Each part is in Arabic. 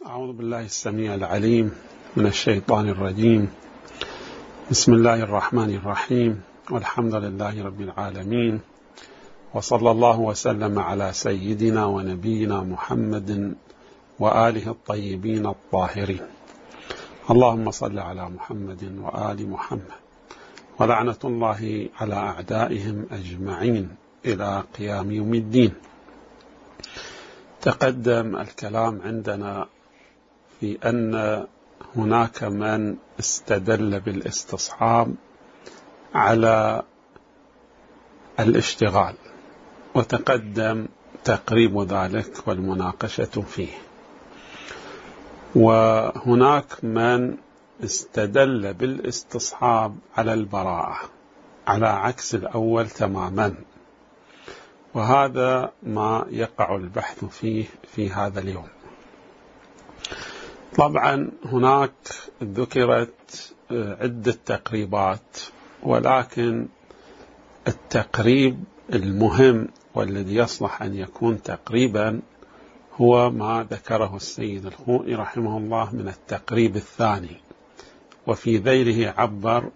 أعوذ بالله السميع العليم من الشيطان الرجيم. بسم الله الرحمن الرحيم، والحمد لله رب العالمين، وصلى الله وسلم على سيدنا ونبينا محمد وآله الطيبين الطاهرين. اللهم صل على محمد وآل محمد، ولعنة الله على أعدائهم أجمعين إلى قيام يوم الدين. تقدم الكلام عندنا في أن هناك من استدل بالاستصحاب على الاشتغال، وتقدم تقريب ذلك والمناقشة فيه. وهناك من استدل بالاستصحاب على البراءة على عكس الأول تماما، وهذا ما يقع البحث فيه في هذا اليوم. طبعا هناك ذكرت عدة تقريبات، ولكن التقريب المهم والذي يصلح أن يكون تقريبا هو ما ذكره السيد الخوئي رحمه الله من التقريب الثاني، وفي ذيله عبر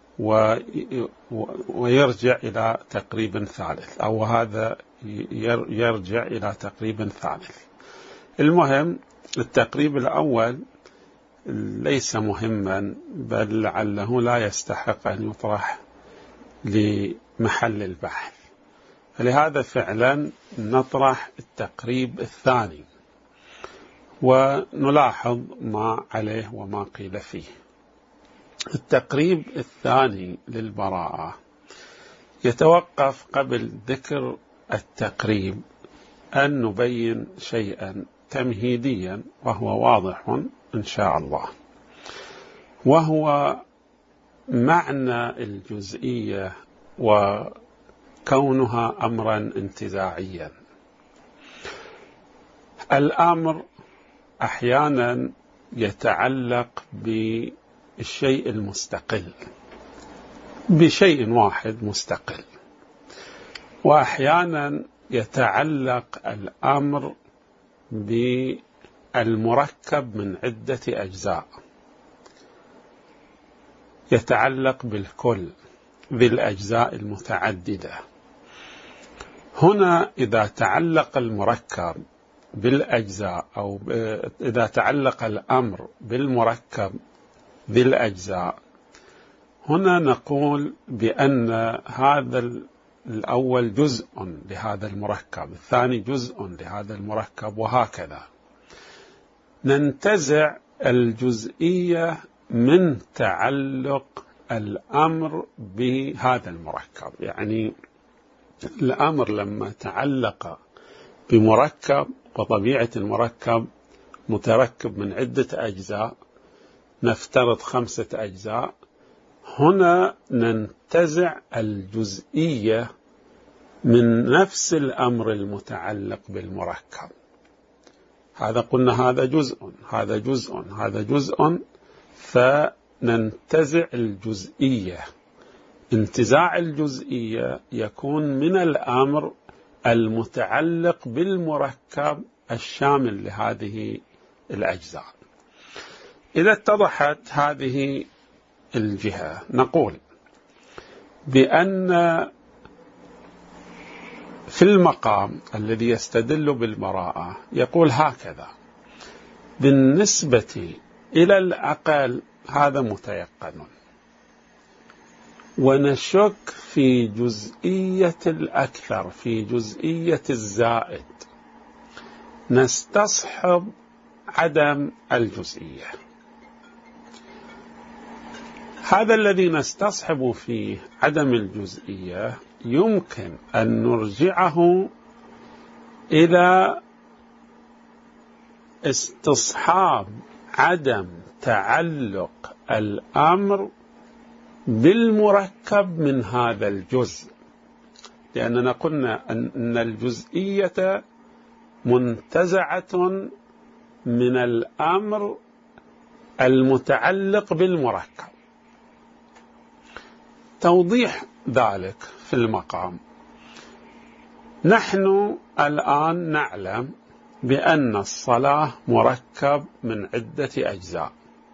ويرجع إلى تقريب ثالث، أو هذا يرجع إلى تقريب ثالث. المهم التقريب الأول ليس مهما، بل لعله لا يستحق أن يطرح لمحل البحث، فلهذا فعلا نطرح التقريب الثاني ونلاحظ ما عليه وما قيل فيه. التقريب الثاني للبراءة يتوقف قبل ذكر التقريب أن نبين شيئا تمهيديا وهو واضح إن شاء الله، وهو معنى الجزئية وكونها أمرا انتزاعيا. الأمر أحيانا يتعلق بالشيء المستقل، بشيء واحد مستقل، وأحيانا يتعلق الأمر بالمركب من عدة أجزاء، يتعلق بالكل بالأجزاء المتعددة. هنا إذا تعلق المركب بالأجزاء، أو إذا تعلق الأمر بالمركب بالأجزاء، هنا نقول بأن هذا الأول جزء لهذا المركب، الثاني جزء لهذا المركب، وهكذا. ننتزع الجزئية من تعلق الأمر بهذا المركب. يعني الأمر لما تعلق بمركب، وطبيعة المركب متركب من عدة أجزاء، نفترض 5 أجزاء، هنا ننتزع الجزئية من نفس الأمر المتعلق بالمركب. هذا قلنا هذا جزء، هذا جزء، هذا جزء، فننتزع الجزئية. انتزاع الجزئية يكون من الأمر المتعلق بالمركب الشامل لهذه الأجزاء. إذا اتضحت هذه الجهة، نقول بأن في المقام الذي يستدل بالبراءة يقول هكذا: بالنسبة إلى الأقل هذا متيقن، ونشك في جزئية الأكثر، في جزئية الزائد، نستصحب عدم الجزئية. هذا الذي نستصحب فيه عدم الجزئية يمكن أن نرجعه إلى استصحاب عدم تعلق الأمر بالمركب من هذا الجزء، لأننا قلنا أن الجزئية منتزعة من الأمر المتعلق بالمركب. توضيح ذلك في المقام: نحن الآن نعلم بأن الصلاة مركب من عدة أجزاء.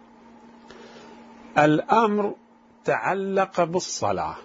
الأمر تعلق بالصلاة،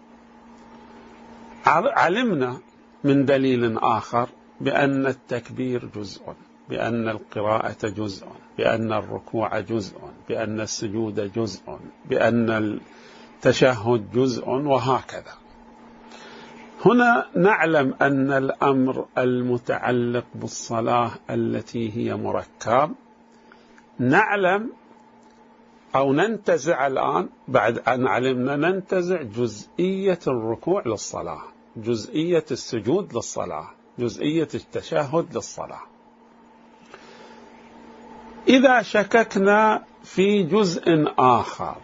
علمنا من دليل آخر بأن التكبير جزء، بأن القراءة جزء، بأن الركوع جزء، بأن السجود جزء، بأن التشهد جزء، وهكذا. هنا نعلم أن الأمر المتعلق بالصلاة التي هي مركب، نعلم أو ننتزع الآن بعد أن علمنا ننتزع جزئية الركوع للصلاة، جزئية السجود للصلاة، جزئية التشهد للصلاة. إذا شككنا في جزء آخر،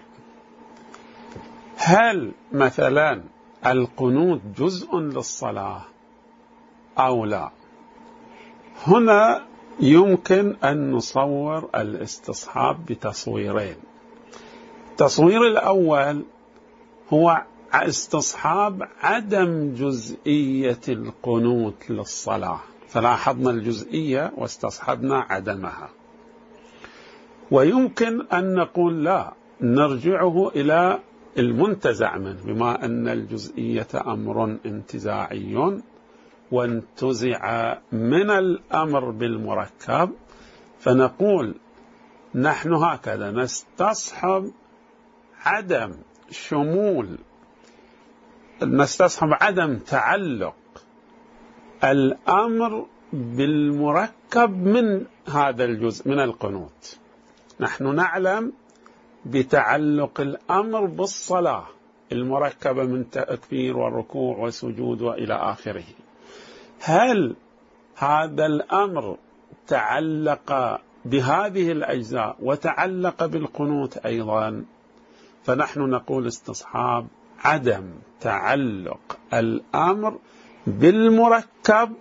هل مثلا القنوت جزء للصلاة أو لا؟ هنا يمكن أن نصور الاستصحاب بتصويرين. التصوير الأول هو استصحاب عدم جزئية القنوت للصلاة، فلاحظنا الجزئية واستصحبنا عدمها. ويمكن أن نقول لا، نرجعه إلى المنتزع منه، بما أن الجزئية أمر انتزاعي وانتزع من الأمر بالمركب، فنقول نحن هكذا نستصحب عدم شمول، نستصحب عدم تعلق الأمر بالمركب من هذا الجزء من القنوت. نحن نعلم بتعلق الأمر بالصلاة المركبة من تكبير والركوع والسجود وإلى آخره. هل هذا الأمر تعلق بهذه الأجزاء وتعلق بالقنوت أيضا؟ فنحن نقول استصحاب عدم تعلق الأمر بالمركب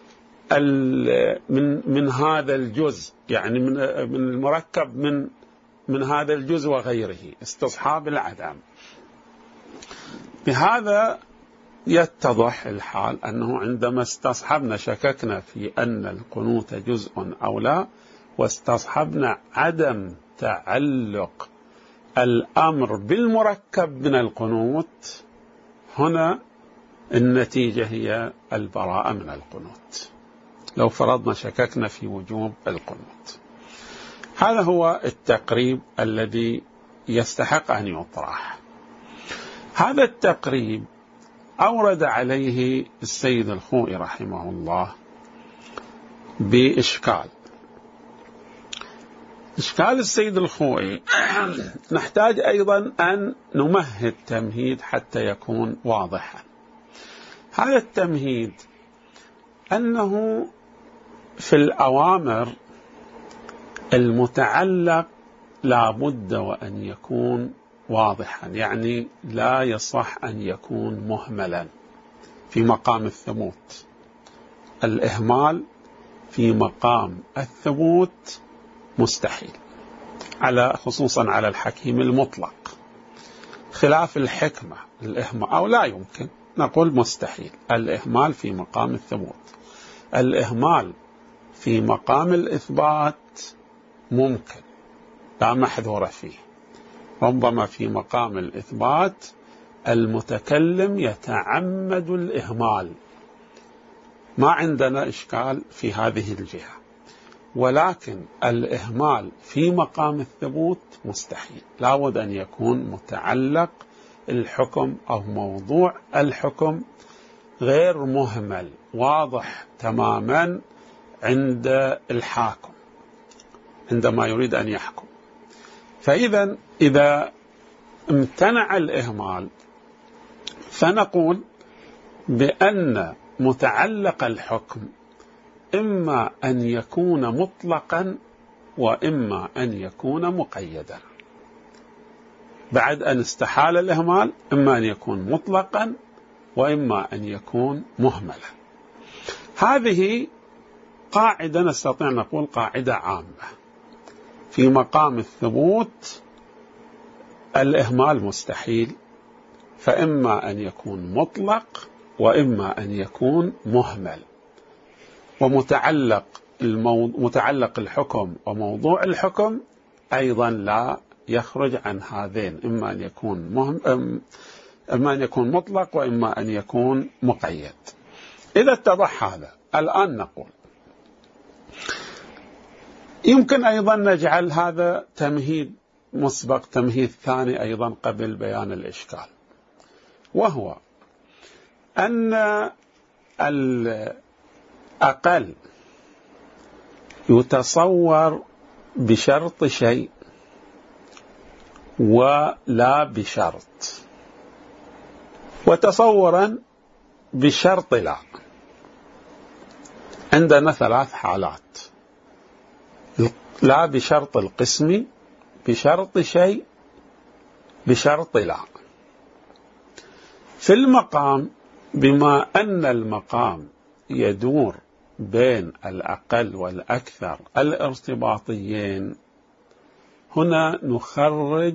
من هذا الجزء، يعني من المركب من هذا الجزء وغيره، استصحاب العدم. بهذا يتضح الحال أنه عندما استصحبنا شككنا في أن القنوت جزء أو لا، واستصحبنا عدم تعلق الأمر بالمركب من القنوت، هنا النتيجة هي البراءة من القنوت، لو فرضنا شككنا في وجوب القنوت. هذا هو التقريب الذي يستحق أن يطرح. هذا التقريب أورد عليه السيد الخوئي رحمه الله بإشكال. إشكال السيد الخوئي نحتاج أيضا أن نمهد تمهيد حتى يكون واضحا. هذا التمهيد أنه في الأوامر المتعلق لا بد وأن يكون واضحا، يعني لا يصح أن يكون مهملا في مقام الثبوت. الإهمال في مقام الثبوت مستحيل، خصوصا على الحكيم المطلق، خلاف الحكمة الإهمال، أو لا يمكن نقول مستحيل الإهمال في مقام الثبوت. الإهمال في مقام الإثبات ممكن، لا محذور فيه. ربما في مقام الإثبات المتكلم يتعمد الإهمال، ما عندنا إشكال في هذه الجهة، ولكن الإهمال في مقام الثبوت مستحيل، لا بد أن يكون متعلق الحكم أو موضوع الحكم غير مهمل، واضح تماما عند الحاكم عندما يريد أن يحكم. فإذا إذا امتنع الإهمال فنقول بأن متعلق الحكم إما أن يكون مطلقا وإما أن يكون مقيدا. بعد أن استحال الإهمال إما أن يكون مطلقا وإما أن يكون مهملا. هذه قاعدة نستطيع نقول قاعدة عامة. في مقام الثبوت الإهمال مستحيل، فإما أن يكون مطلق وإما أن يكون مهمل. ومتعلق متعلق الحكم وموضوع الحكم أيضا لا يخرج عن هذين، إما أن يكون مطلق وإما أن يكون مقيد. إذا اتضح هذا الآن نقول يمكن أيضا نجعل هذا تمهيد مسبق، تمهيد ثاني أيضا قبل بيان الإشكال، وهو أن الأقل يتصور بشرط شيء ولا بشرط، وتصورا بشرط لا. عندنا ثلاث حالات: لا بشرط القسم، بشرط شيء، بشرط لا. في المقام، بما أن المقام يدور بين الأقل والأكثر الارتباطيين، هنا نخرج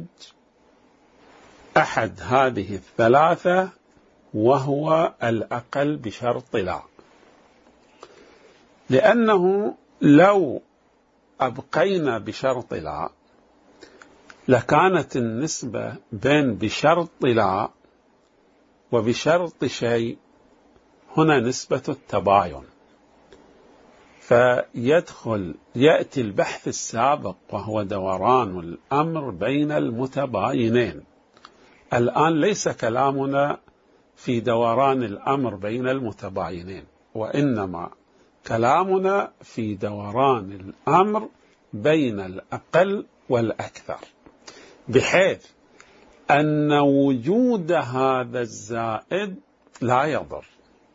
أحد هذه الثلاثة وهو الأقل بشرط لا، لأنه لو أبقينا بشرط لا لكانت النسبة بين بشرط لا وبشرط شيء هنا نسبة التباين، يأتي البحث السابق وهو دوران الأمر بين المتباينين. الآن ليس كلامنا في دوران الأمر بين المتباينين، وإنما كلامنا في دوران الأمر بين الأقل والأكثر، بحيث أن وجود هذا الزائد لا يضر.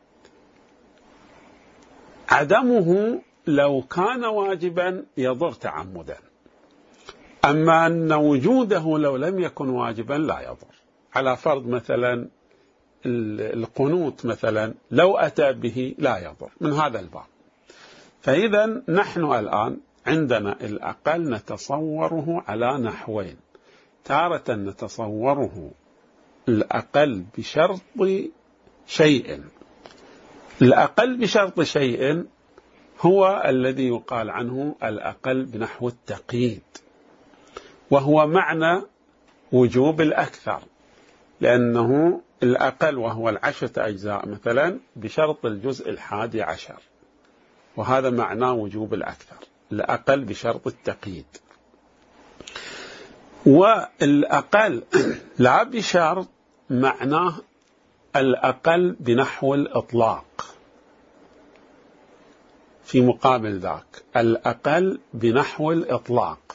عدمه لو كان واجبا يضر تعمدا، أما أن وجوده لو لم يكن واجبا لا يضر. على فرض مثلا القنوت مثلا لو أتى به لا يضر من هذا الباب. فإذا نحن الآن عندنا الأقل نتصوره على نحوين: تارة نتصوره الأقل بشرط شيء. الأقل بشرط شيء هو الذي يقال عنه الأقل بنحو التقييد، وهو معنى وجوب الأكثر، لأنه الأقل وهو 10 أجزاء مثلا بشرط الجزء 11، وهذا معناه وجوب الأكثر، الأقل بشرط التقييد. والأقل لا بشرط معناه الأقل بنحو الإطلاق، في مقابل ذاك الأقل بنحو الإطلاق،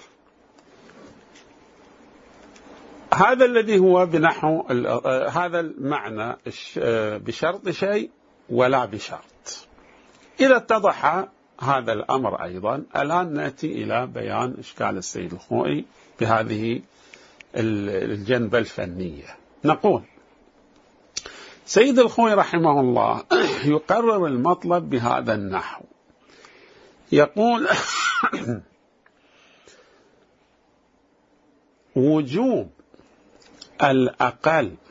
هذا الذي هو بنحو هذا المعنى بشرط شيء ولا بشرط. إذا اتضح هذا الأمر أيضا، الآن نأتي إلى بيان إشكال السيد الخوئي بهذه الجنبة الفنية. نقول سيد الخوئي رحمه الله يقرر المطلب بهذا النحو، يقول وجوب الأقل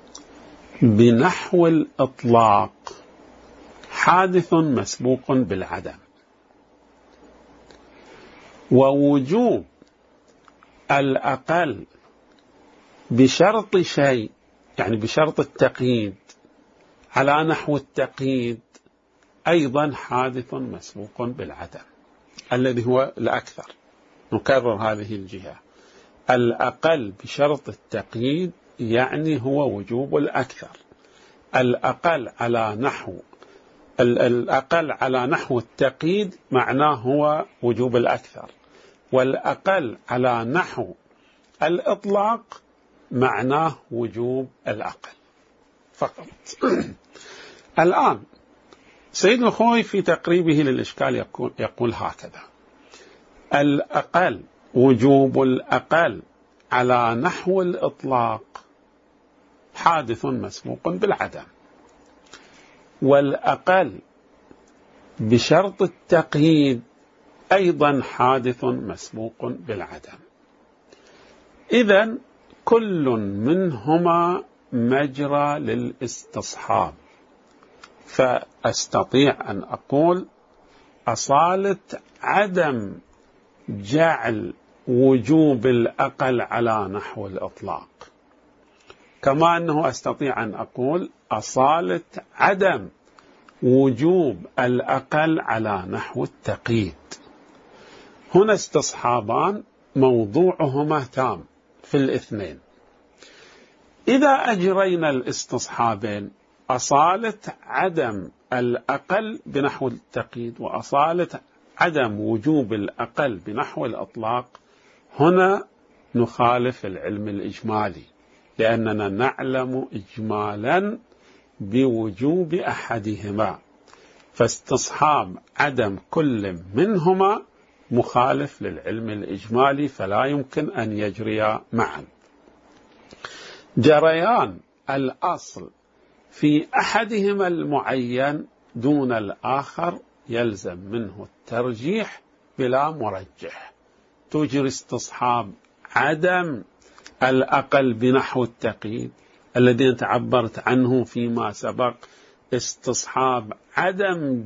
بنحو الإطلاق حادث مسبوق بالعدم، ووجوب الأقل بشرط شيء يعني بشرط التقييد على نحو التقييد أيضا حادث مسبوق بالعدم، الذي هو الأكثر. نكرر هذه الجهة: الأقل بشرط التقييد يعني هو وجوب الأكثر. الأقل على نحو التقييد معناه هو وجوب الأكثر، والأقل على نحو الإطلاق معناه وجوب الأقل فقط. الآن سيد الخوئي في تقريبه للإشكال يقول هكذا: الأقل وجوب الأقل على نحو الإطلاق حادث مسبوق بالعدم، والأقل بشرط التقييد أيضا حادث مسبوق بالعدم. إذن كل منهما مجرى للاستصحاب، فأستطيع أن أقول أصالة عدم جعل وجوب الأقل على نحو الإطلاق، كما أنه أستطيع أن أقول أصالة عدم وجوب الأقل على نحو التقييد. هنا استصحابان موضوعهما تام في الاثنين. إذا أجرينا الاستصحابين، أصالة عدم الأقل بنحو التقييد وأصالة عدم وجوب الأقل بنحو الإطلاق، هنا نخالف العلم الإجمالي، لأننا نعلم إجمالا بوجوب أحدهما، فاستصحاب عدم كل منهما مخالف للعلم الإجمالي، فلا يمكن أن يجريا معا. جريان الأصل في أحدهما المعين دون الآخر يلزم منه الترجيح بلا مرجح. تجري استصحاب عدم الأقل بنحو التقييد الذي أنت عبرت عنه فيما سبق، استصحاب عدم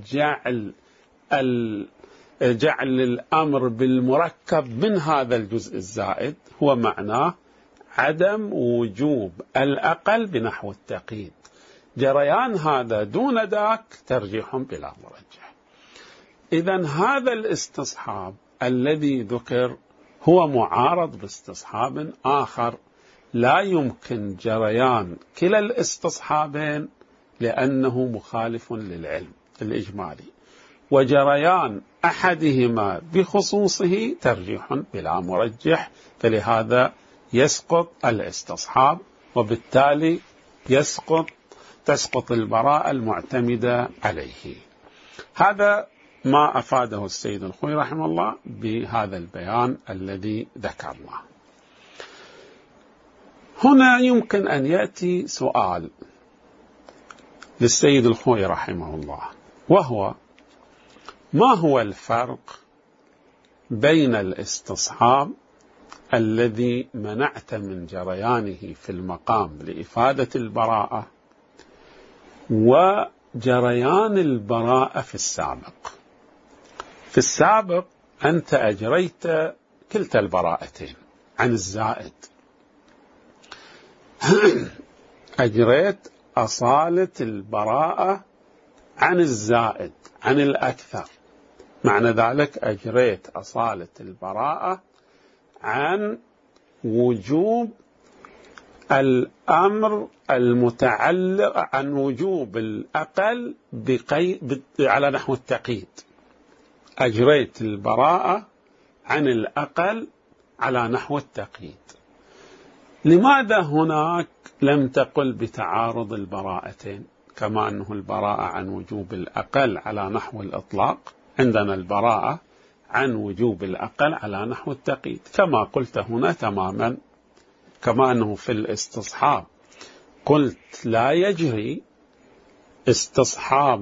جعل الأمر بالمركب من هذا الجزء الزائد، هو معناه عدم وجوب الأقل بنحو التقييد. جريان هذا دون ذاك ترجيح بلا مرجح. إذن هذا الاستصحاب الذي ذكر هو معارض باستصحاب آخر، لا يمكن جريان كلا الاستصحابين لأنه مخالف للعلم الإجمالي، وجريان أحدهما بخصوصه ترجيح بلا مرجح، فلهذا يسقط الاستصحاب، وبالتالي تسقط البراءة المعتمدة عليه. هذا ما أفاده السيد الخوئي رحمه الله بهذا البيان الذي ذكرناه. هنا يمكن أن يأتي سؤال للسيد الخوئي رحمه الله، وهو: ما هو الفرق بين الاستصحاب الذي منعت من جريانه في المقام لإفادة البراءة وجريان البراءة في السابق؟ في السابق أنت أجريت كلتا البراءتين عن الزائد، أجريت أصالة البراءة عن الزائد عن الأكثر، معنى ذلك أجريت أصالة البراءة عن وجوب الأمر المتعلق عن وجوب الأقل على نحو التقييد، أجريت البراءة عن الأقل على نحو التقييد. لماذا هناك لم تقل بتعارض البراءتين؟ كما أنه البراءة عن وجوب الأقل على نحو الإطلاق، عندنا البراءة عن وجوب الأقل على نحو التقييد كما قلت هنا تماما، كما أنه في الاستصحاب قلت لا يجري استصحاب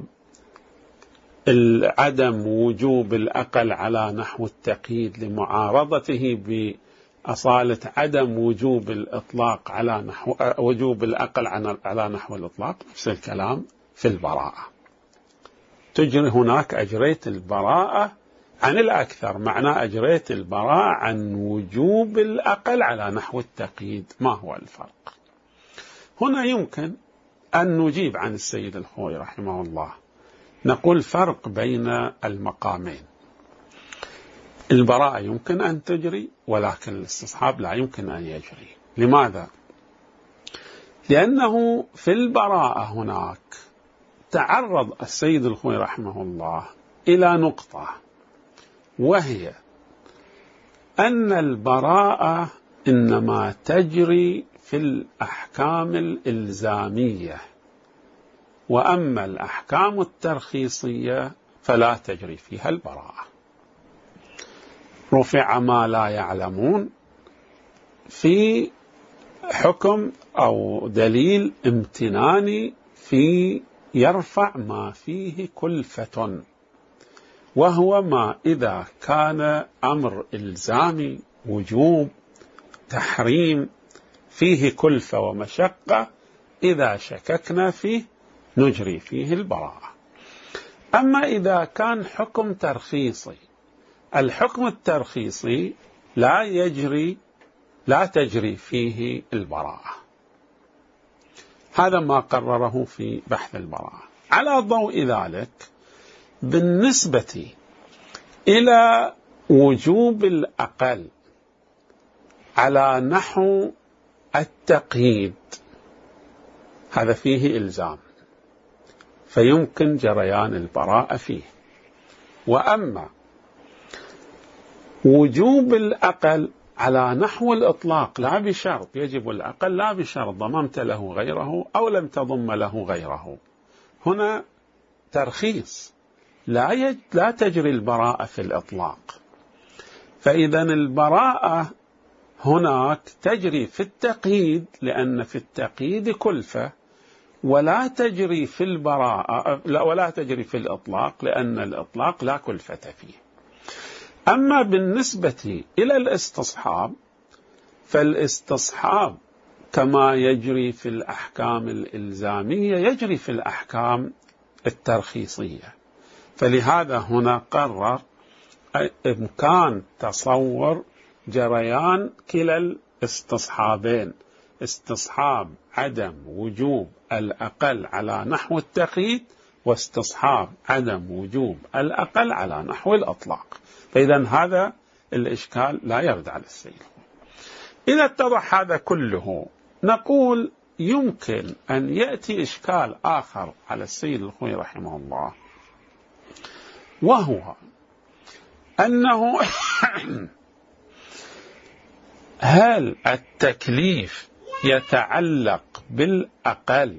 عدم وجوب الأقل على نحو التقييد لمعارضته بأصالة عدم وجوب الإطلاق على نحو وجوب الأقل على نحو الإطلاق. نفس الكلام في البراءة، تجري هناك أجريت البراءة عن الأكثر، معناه أجريت البراءة عن وجوب الأقل على نحو التقييد. ما هو الفرق؟ هنا يمكن أن نجيب عن السيد الخوئي رحمه الله، نقول فرق بين المقامين. البراءة يمكن أن تجري ولكن الاستصحاب لا يمكن أن يجري. لماذا؟ لأنه في البراءة هناك تعرض السيد الخوئي رحمه الله إلى نقطة، وهي أن البراءة إنما تجري في الأحكام الإلزامية، وأما الأحكام الترخيصية فلا تجري فيها البراءة. رفع ما لا يعلمون في حكم أو دليل امتناني في يرفع ما فيه كلفة، وهو ما إذا كان أمر إلزامي وجوب تحريم فيه كلفة ومشقة، إذا شككنا فيه نجري فيه البراءة. أما إذا كان حكم ترخيصي، الحكم الترخيصي لا تجري فيه البراءة. هذا ما قرره في بحث البراءة. على ضوء ذلك، بالنسبة إلى وجوب الأقل على نحو التقييد، هذا فيه إلزام، فيمكن جريان البراءة فيه. وأما وجوب الأقل على نحو الإطلاق لا بشرط، يجب الأقل لا بشرط ضممت له غيره أو لم تضم له غيره، هنا ترخيص، لا تجري البراءة في الإطلاق. فإذا البراءة هناك تجري في التقييد، لأن في التقييد كلفة، ولا تجري في البراءة ولا تجري في الإطلاق، لأن الإطلاق لا كلفة فيه. أما بالنسبة إلى الاستصحاب، فالاستصحاب كما يجري في الأحكام الإلزامية يجري في الأحكام الترخيصية. فلهذا هنا قرر إمكان تصور جريان كلا الاستصحابين، استصحاب عدم وجوب الأقل على نحو التقييد، واستصحاب عدم وجوب الأقل على نحو الإطلاق. فإذا هذا الإشكال لا يرد على السيد. إذا اتضح هذا كله، نقول يمكن أن يأتي إشكال آخر على السيد الخوئي رحمه الله، وهو أنه هل التكليف يتعلق بالأقل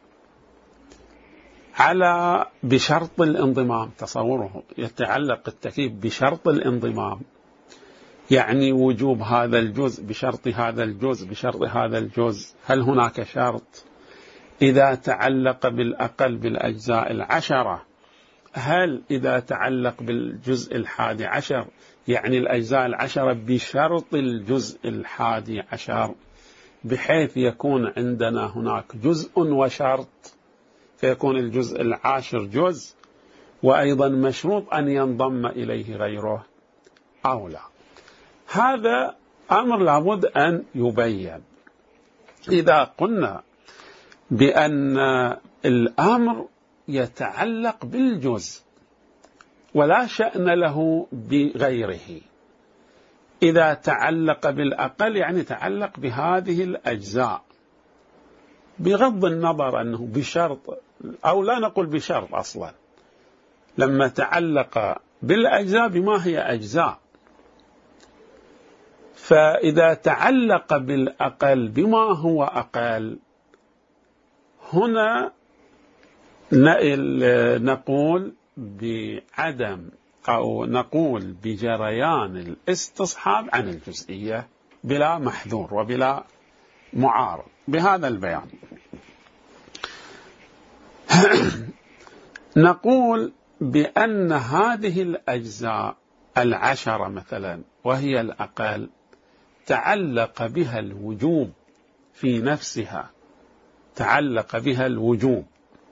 بشرط الانضمام؟ تصوره يتعلق التكليف بشرط الانضمام، يعني وجوب هذا الجزء بشرط هذا الجزء بشرط هذا الجزء. هل هناك شرط؟ إذا تعلق بالأقل بالأجزاء العشرة، هل إذا تعلق بالجزء 11 يعني الأجزاء العشرة بشرط الجزء 11، بحيث يكون عندنا هناك جزء وشرط، فيكون الجزء 10 جزء، وأيضا مشروط أن ينضم إليه غيره أو لا؟ هذا أمر لابد أن يبين. إذا قلنا بأن الأمر يتعلق بالجزء ولا شأن له بغيره، إذا تعلق بالأقل يعني تعلق بهذه الأجزاء، بغض النظر أنه بشرط أو لا نقول بشرط أصلا، لما تعلق بالأجزاء بما هي أجزاء. فإذا تعلق بالأقل بما هو أقل، هنا نقول بعدم أو نقول بجريان الاستصحاب عن الجزئية بلا محذور وبلا معارض. بهذا البيان نقول بأن هذه الأجزاء 10 مثلا، وهي الأقل، تعلق بها الوجوب في نفسها، تعلق بها الوجوب،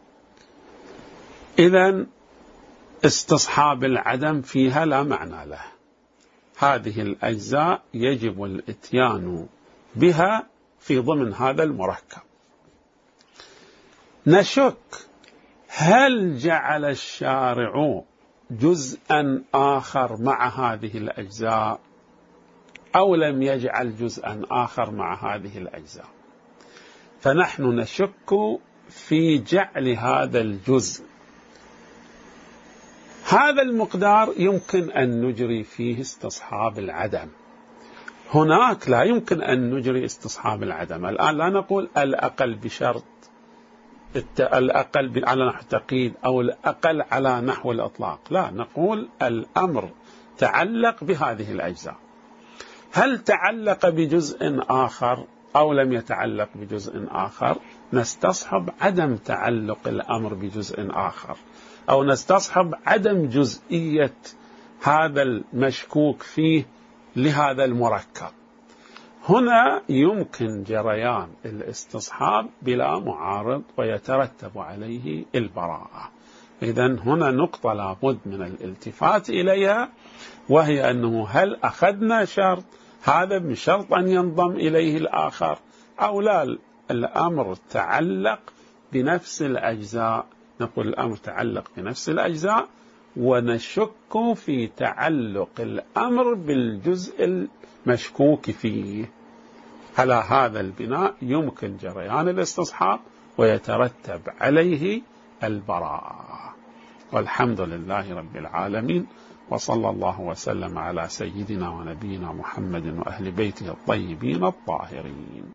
إذن استصحاب العدم فيها لا معنى له. هذه الأجزاء يجب الإتيان بها في ضمن هذا المركب. نشك هل جعل الشارع جزءا آخر مع هذه الأجزاء أو لم يجعل جزءا آخر مع هذه الأجزاء. فنحن نشك في جعل هذا الجزء، هذا المقدار يمكن أن نجري فيه استصحاب العدم، هناك لا يمكن أن نجري استصحاب العدم. الآن لا نقول الأقل بشرط، الأقل على نحو التقييد أو الأقل على نحو الإطلاق، لا، نقول الأمر تعلق بهذه الأجزاء. هل تعلق بجزء آخر أو لم يتعلق بجزء آخر؟ نستصحب عدم تعلق الأمر بجزء آخر، أو نستصحب عدم جزئية هذا المشكوك فيه لهذا المركب. هنا يمكن جريان الاستصحاب بلا معارض ويترتب عليه البراءة. إذن هنا نقطة لابد من الالتفات إليها، وهي أنه هل أخذنا شرط هذا من شرط أن ينضم إليه الآخر أو لا؟ الأمر تعلق بنفس الأجزاء، نقول الأمر تعلق بنفس الأجزاء، ونشك في تعلق الأمر بالجزء المشكوك فيه. على هذا البناء يمكن جريان الاستصحاب ويترتب عليه البراءة. والحمد لله رب العالمين، وصلى الله وسلم على سيدنا ونبينا محمد وأهل بيته الطيبين الطاهرين.